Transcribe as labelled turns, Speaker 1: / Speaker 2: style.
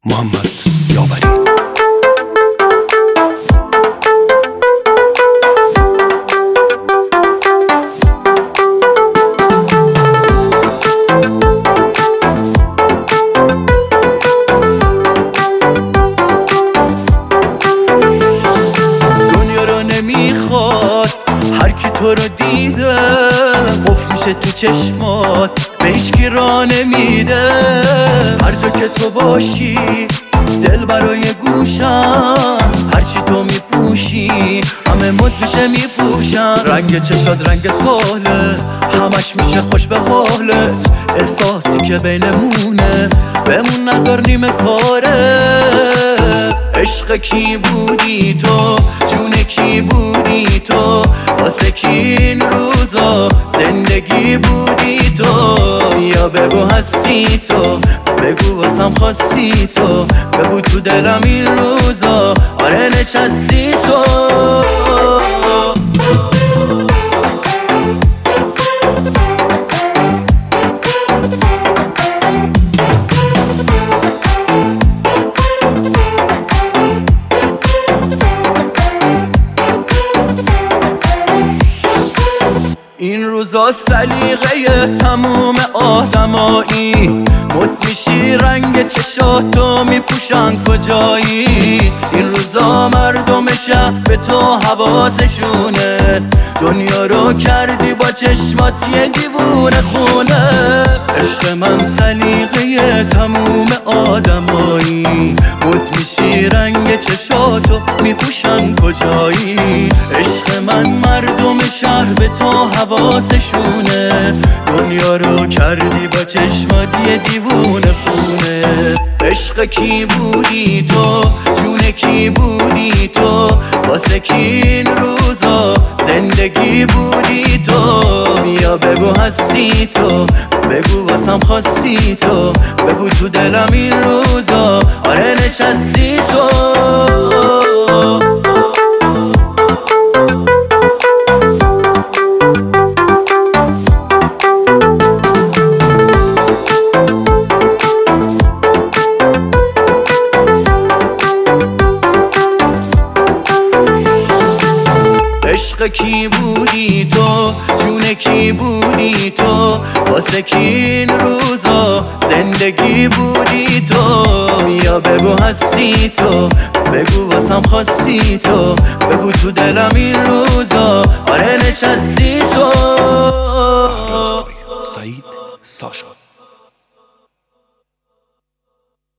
Speaker 1: محمد یاوری.
Speaker 2: دنیا رو نمیخواد هر کی تو رو دیده، قفل میشه تو چشمات به هیچکی راه نمیده. هر جا که تو باشی دل برای گوشم، هرچی تو میپوشی همه مد میشه میپوشن. رنگ چشات رنگ ساله، همش میشه خوش به حالت. احساسی که بینمونه بمون نظر نیمه کاره. عشق کی بودی تو، جون کی بودی تو، واسه کی این روزا زندگی بودی تو. یا بگو هستی تو، بگو واسم خواستی تو، بگو تو دلم این روزا آره نشستی تو. این روزا سلیقه تموم آدمایی، مد میشی رنگ چشاتو میپوشن کجایی. این روزا مردم شهر به تو حواسشونه، دنیا رو کردی با چشمات یه دیوونه خونه. عشق من سلیقه تموم آدمایی، مد میشی رنگ چشاتو میپوشن کجایی. عشق من مردم شهر به تو حواسشونه، دنیا رو کردی با چشمات یه دیوونه خونه. عشق کی بودی تو، جون کی بودی تو، واسه کی این روزا زندگی بودی تو. یا بگو هستی تو، بگو واسم خواستی تو، بگو تو دلم این روزا آره نشستی تو. عشق کی بودی تو، جون کی بودی تو، واسه کی این روزا زندگی بودی تو. یا بگو هستی تو، بگو واسم خواستی تو، بگو تو دلم این روزا آره نشستی تو.
Speaker 1: سعید ساشا.